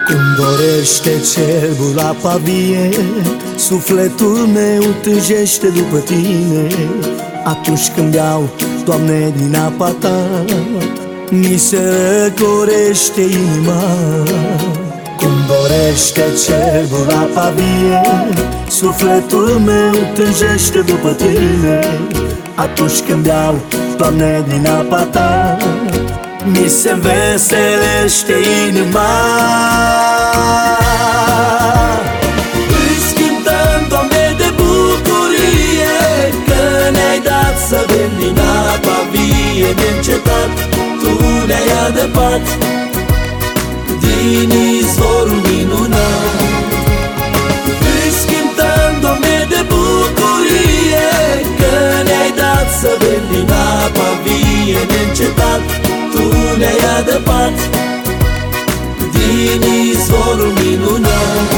Când dorește cerbul la pavie, sufletul meu tânjește după tine. Atunci când beau, Doamne, din apa Ta, mi se răcorește inima. Când dorește cerbul la pavie, sufletul meu tânjește după tine. Atunci când beau, Doamne, din apa Ta, mi se înveselește inima. Îți cântăm, Doamne, de bucurie că ne-ai dat să bem din apa vie neîncetat. Tu ne-ai adăpat din izvorul minunat. Îți cântăm, Doamne, de bucurie că ne-ai dat să bem din apa vie neîncetat. Tu ne-ai adăpat din izvorul minunat.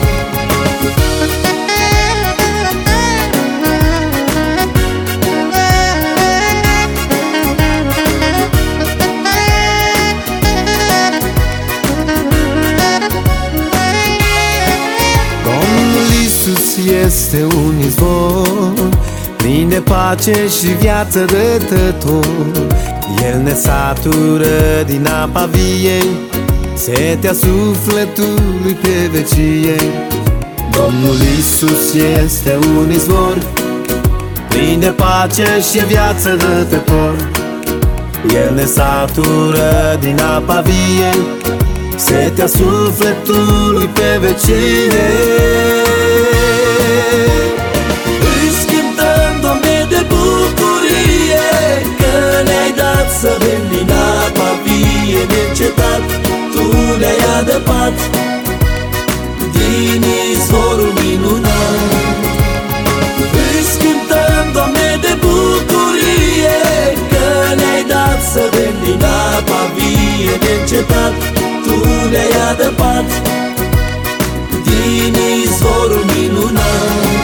Domnul Iisus este un izvor plin de pace și viață dătător. El ne satură din apa viei, setea sufletului pe vecie. Domnul Iisus este un izvor plin de pace și viață dătător. El ne satură din apa viei, setea sufletului pe vecie. Îți cântăm, Doamne, de bucurie că ne-ai dat să bem din apa vie neîncetat. Tu ne-ai adăpat din izvorul minunat. Îți cântăm, Doamne, de bucurie că ne-ai dat să bem din apa vie neîncetat. Tu ne-ai adăpat din izvorul minunat.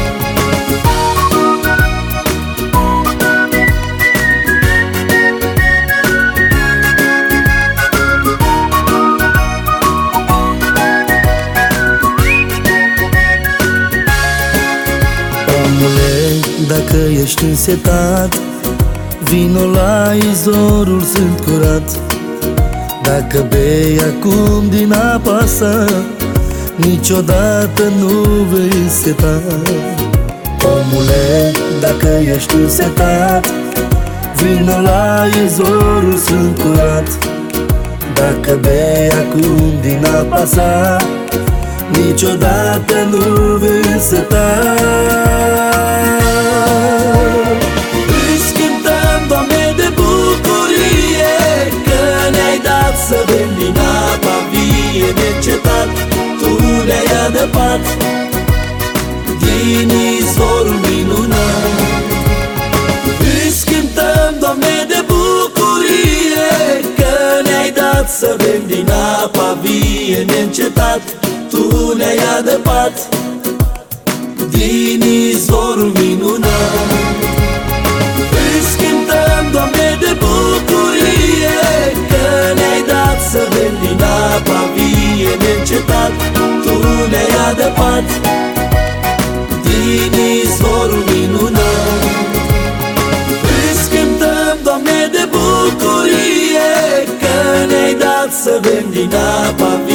Dacă ești însetat, vino la izvorul sfânt curat. Dacă bei acum din apa sa, niciodată nu vei seta. Omule, dacă ești însetat, vino la izvorul sfânt curat. Dacă bei acum din apa sa, niciodată nu vei seta. Îți cântăm, Doamne, de bucurie că ne-ai dat să bem din apa vie neîncetat. Tu ne-ai adăpat din izvorul minunat. Îți cântăm, Doamne, de bucurie că ne-ai dat să bem din apa vie neîncetat. Tu ne-ai adăpat din izvorul minunat. Îți cântăm, Doamne, de bucurie că ne-ai dat să bem din apa vie neîncetat. Tu ne-ai adăpat din izvorul minunat. Îți cântăm, Doamne, de bucurie că ne-ai dat să bem din apa vie